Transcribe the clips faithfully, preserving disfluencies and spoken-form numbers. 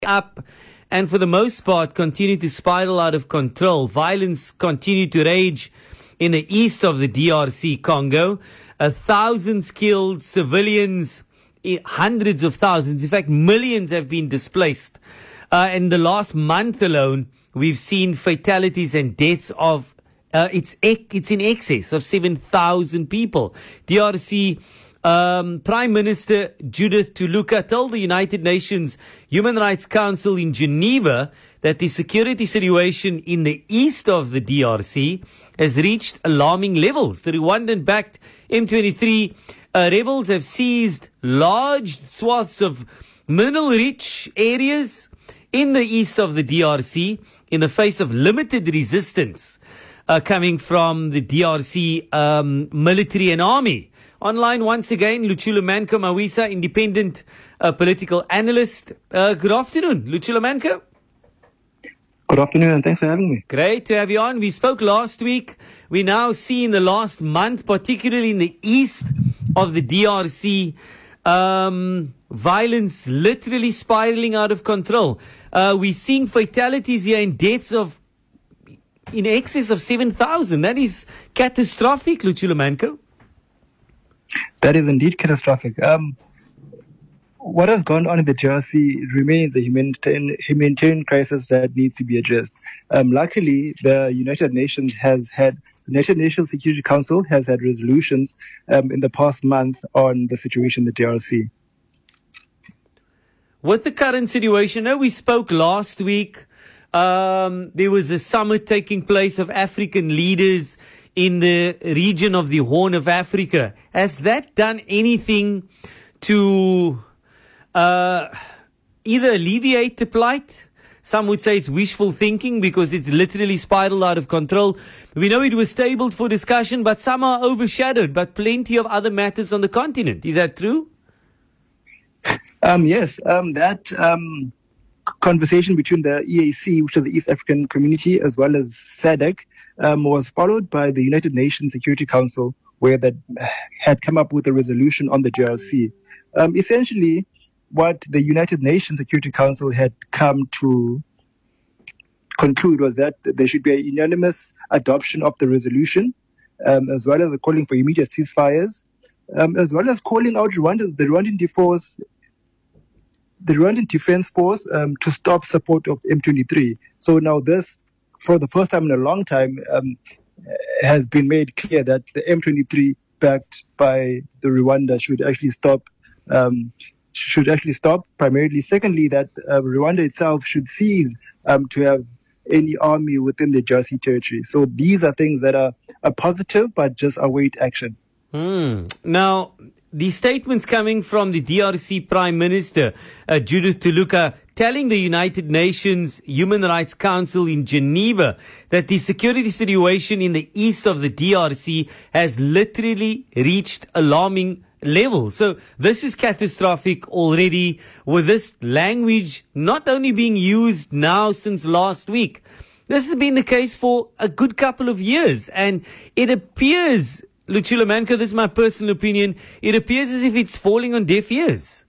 up and for the most part continue to spiral out of control. Violence continued to rage in the east of the D R C Congo. Uh, thousands killed, civilians, hundreds of thousands, in fact millions have been displaced. Uh, in the last month alone, we've seen fatalities and deaths of, uh, it's, it's in excess of seven thousand people. D R C Um, Prime Minister Judith Tuluka told the United Nations Human Rights Council in Geneva that the security situation in the east of the D R C has reached alarming levels. The Rwandan-backed M twenty-three uh, rebels have seized large swaths of mineral-rich areas in the east of the D R C in the face of limited resistance uh, coming from the D R C um, military and army. Online once again, Luchula Manco Mawisa, independent uh, political analyst. Uh, good afternoon, Luchula Manco. Good afternoon, and thanks for having me. Great to have you on. We spoke last week. We now see in the last month, particularly in the east of the D R C, um, violence literally spiraling out of control. Uh, we're seeing fatalities here and deaths of in excess of seven thousand. That is catastrophic, Luchula Manco. That is indeed catastrophic. Um, what has gone on in the D R C remains a humanitarian, humanitarian crisis that needs to be addressed. Um, luckily, the United Nations has had, the United Nations Security Council has had resolutions um, in the past month on the situation in the D R C. With the current situation, I know we spoke last week. Um, there was a summit taking place of African leaders in the region of the Horn of Africa. Has that done anything to uh, either alleviate the plight? Some would say it's wishful thinking because it's literally spiraled out of control. We know it was tabled for discussion, but some are overshadowed, but plenty of other matters on the continent. Is that true? Um, yes, um, that um, conversation between the E A C, which is the East African Community, as well as S A D C, Um, was followed by the United Nations Security Council, where that had come up with a resolution on the D R C. Um, essentially, what the United Nations Security Council had come to conclude was that there should be a unanimous adoption of the resolution, um, as well as calling for immediate ceasefires, um, as well as calling out Rwanda, the Rwandan Defense, the Rwandan Defense Force um, to stop support of M twenty-three. So now this, for the first time in a long time, um, has been made clear that the M twenty-three backed by the Rwanda should actually stop, um, should actually stop primarily. Secondly, that uh, Rwanda itself should cease um, to have any army within the D R C territory. So these are things that are, are positive, but just await action. Hmm. Now, the statements coming from the D R C Prime Minister, uh, Judith Tuluka, telling the United Nations Human Rights Council in Geneva that the security situation in the east of the D R C has literally reached alarming levels. So this is catastrophic already, with this language not only being used now since last week. This has been the case for a good couple of years, and it appears, Luchula Manco, this is my personal opinion, it appears as if it's falling on deaf ears.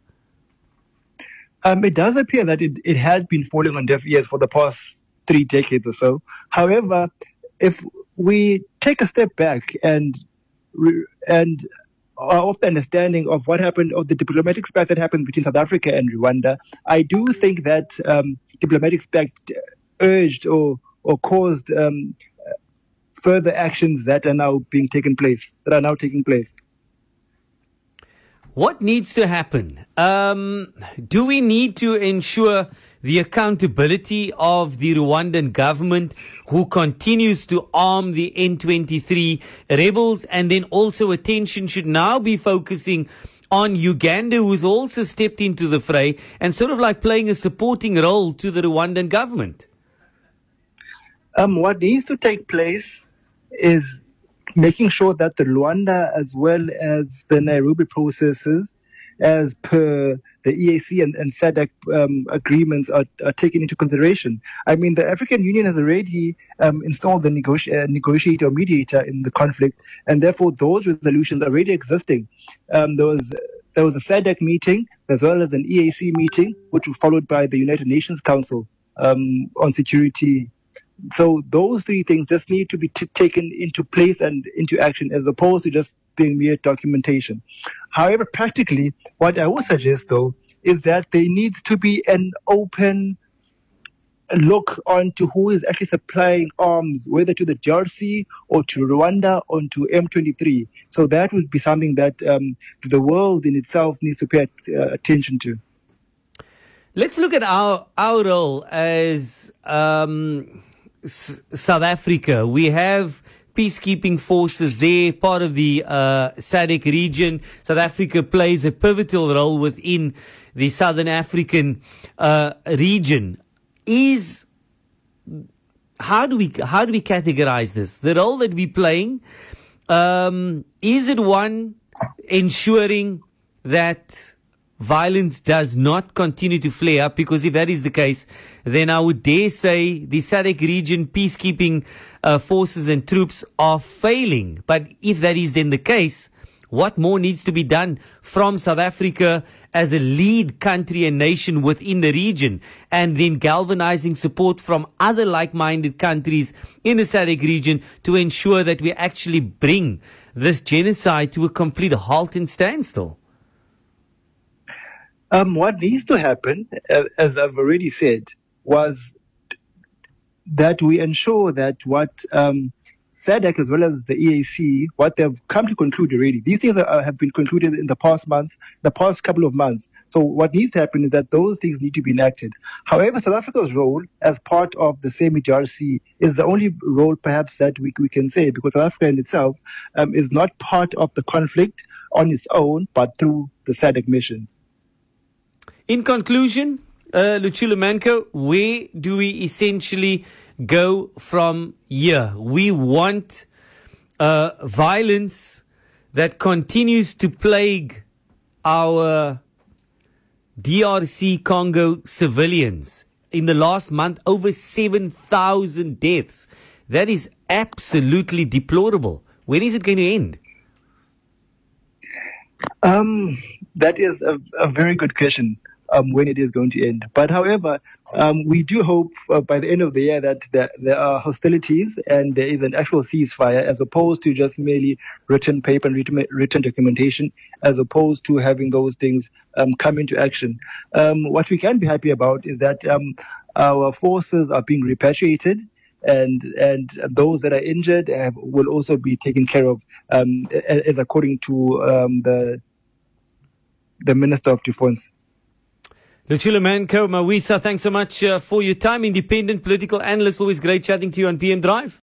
Um, it does appear that it, it has been falling on deaf ears for the past three decades or so. However, if we take a step back and and are of the understanding of what happened, of the diplomatic spat that happened between South Africa and Rwanda, I do think that um, diplomatic spat urged or or caused um, further actions that are now being taken place, that are now taking place. What needs to happen? Um, do we need to ensure the accountability of the Rwandan government, who continues to arm the M twenty-three rebels? And then also attention should now be focusing on Uganda, who's also stepped into the fray and sort of like playing a supporting role to the Rwandan government. Um, what needs to take place is making sure that the Rwanda, as well as the Nairobi processes, as per the E A C and, and S A D C um, agreements, are, are taken into consideration. I mean, the African Union has already um, installed the negoti- uh, negotiator or mediator in the conflict, and therefore those resolutions are already existing. Um, there was there was a S A D C meeting that as well as an E A C meeting, which was followed by the United Nations Council um, on Security. So those three things just need to be t- taken into place and into action, as opposed to just being mere documentation. However, practically, what I would suggest, though, is that there needs to be an open look onto who is actually supplying arms, whether to the D R C or to Rwanda or to M twenty-three. So that would be something that um, the world in itself needs to pay uh, attention to. Let's look at our our role as um, S- South Africa. We have peacekeeping forces there, part of the uh, S A D C region. South Africa plays a pivotal role within the Southern African uh, region. Is how do we how do we categorize this? The role that we're playing, um, is it one ensuring that violence does not continue to flare up? Because if that is the case, then I would dare say the S A D C region peacekeeping uh, forces and troops are failing. But if that is then the case, what more needs to be done from South Africa as a lead country and nation within the region, and then galvanizing support from other like-minded countries in the S A D C region to ensure that we actually bring this genocide to a complete halt and standstill? Um, what needs to happen, uh, as I've already said, was that we ensure that what um, S A D C as well as the E A C, what they've come to conclude already, these things are, have been concluded in the past month, the past couple of months. So what needs to happen is that those things need to be enacted. However, South Africa's role as part of the same D R C is the only role perhaps that we, we can say, because South Africa in itself um, is not part of the conflict on its own, but through the S A D C mission. In conclusion, uh, Luchulu Manco, where do we essentially go from here? We want uh, violence that continues to plague our D R C Congo civilians. In the last month, over seven thousand deaths. That is absolutely deplorable. When is it going to end? Um, that is a, a very good question. Um, when it is going to end. But however, um, we do hope uh, by the end of the year that there, there are hostilities and there is an actual ceasefire, as opposed to just merely written paper and written, written documentation, as opposed to having those things um, come into action. Um, what we can be happy about is that um, our forces are being repatriated, and and those that are injured have, will also be taken care of, um, as according to um, the the Minister of Defense. Luchulu Manco Mawisa, thanks so much uh, for your time. Independent political analyst, always great chatting to you on P M Drive.